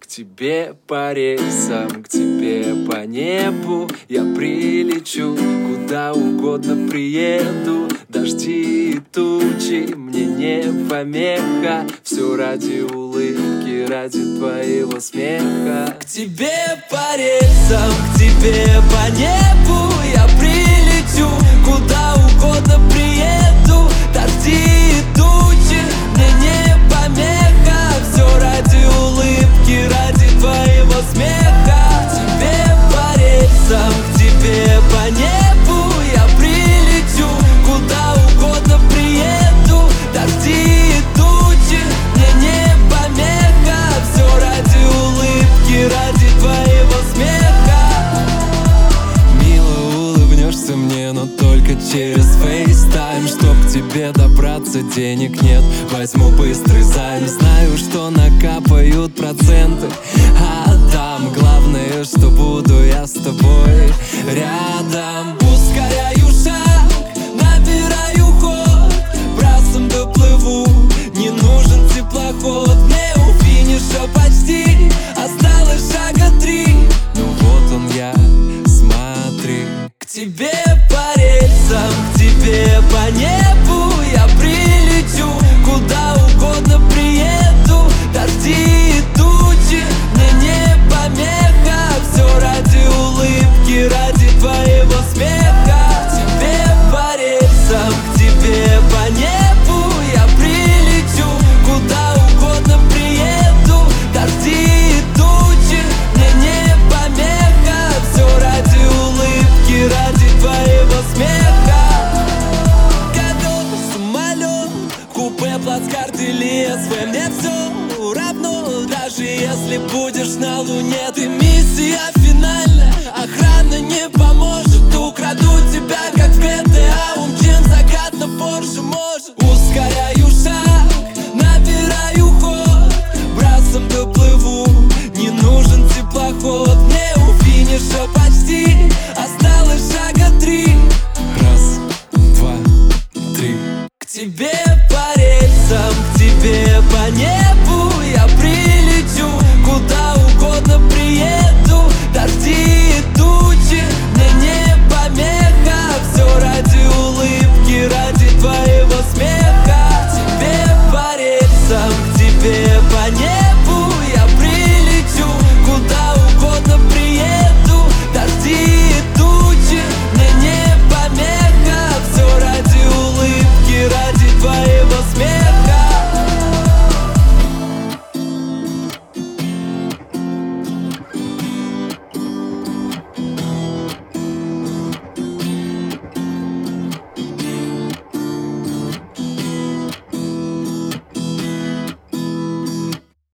тебе по рельсам, к тебе по небу. Я прилечу, куда угодно приеду. Дожди и тучи мне не помеха. Все ради улыбки, ради твоего смеха. К тебе по рельсам, к тебе по небу. Я прилечу, куда угодно приеду. Дожди и тучи мне не помеха. Все ради улыбки, ради твоего смеха. К тебе по рельсам, к тебе по небу. Я прилечу, куда угодно приеду. Дожди и тучи мне не помеха. Все ради улыбки, ради твоего смеха. Мило улыбнешься мне, но только через FaceTime. Чтоб к тебе добраться, денег нет, возьму быстрый займ. Знаю, что накапают проценты, а там главное, что буду я с тобой рядом. Ускоряю шаг, набираю ход, брасом доплыву, не нужен теплоход. Мне у финиша почти осталось шага 3. Ну вот он я, смотри. К тебе по рельсам, к тебе по небу. Я прилечу, куда угодно приеду. Дожди и тучи мне не помеха. Все ради улыбки, ради твоего смеха. К тебе по рельсам, к тебе по небу. Я прилечу, куда угодно приеду. Дожди и тучи мне не помеха. Все ради улыбки, ради твоего смеха. Каток, самолет, купе, плацкарт или СВ, мне все равно. Даже если будешь на луне, ты миссия финальная. Охрана не поможет, украду тебя, как в GTA. Умчим закат на Порше, может. Ускоряю шаг, набираю ход, брасом доплыву, не нужен теплоход. Мне у финиша почти осталось шага 3. Раз, два, три. К тебе